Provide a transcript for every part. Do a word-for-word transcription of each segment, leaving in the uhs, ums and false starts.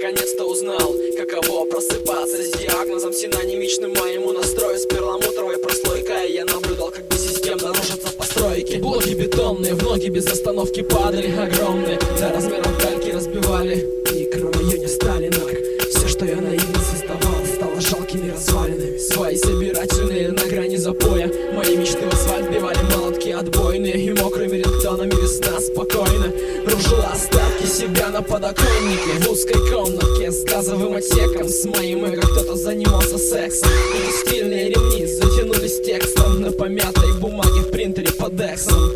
наконец-то узнал, каково просыпаться с диагнозом синонимичным моему настрою. С перламутровой прослойкой я наблюдал, как бессистемно рушатся постройки. Блоки бетонные, в ноги без остановки падали, огромные, до размеров гальки разбивали микрорайоне Сталинок. Все, что я наивно создавал, стало жалкими развалинами. Свои собирательные на грани запоя, мои мечты в асфальт бивали молотки отбойные. И мокрыми рингтонами весна спокойно рушила остатки себя на подоконнике. В узкой комнатке с газовым отсеком с моим эго кто-то занимался сексом. И стильные ремни затянулись текстом на помятой бумаге в принтере под эксом.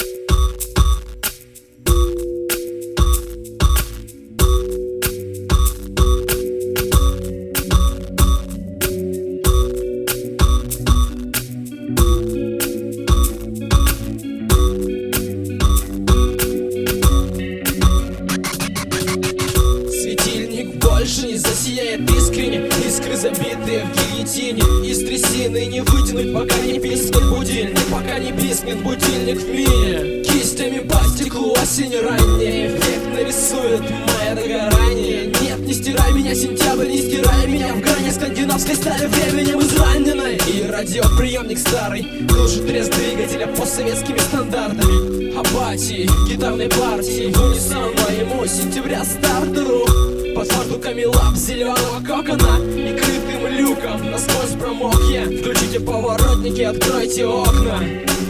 Больше не засияет искренне, искры забитые в гильотине. Из трясины не вытянуть, пока не пискнет будильник, пока не пискнет будильник в мире. Кистями по стеклу осень ранняя, эффект нарисует мое догорание. Нет, не стирай меня, сентябрь, не стирай меня в грани скандинавской стали временем израненной. И радиоприемник старый глушит треск двигателя постсоветскими стандартами. Апатии, гитарной партии, в унисон моему сентября стартеру. Под фартуками лап зеленого кокона и крытым люком насквозь промок я. Включите поворотники, откройте окна.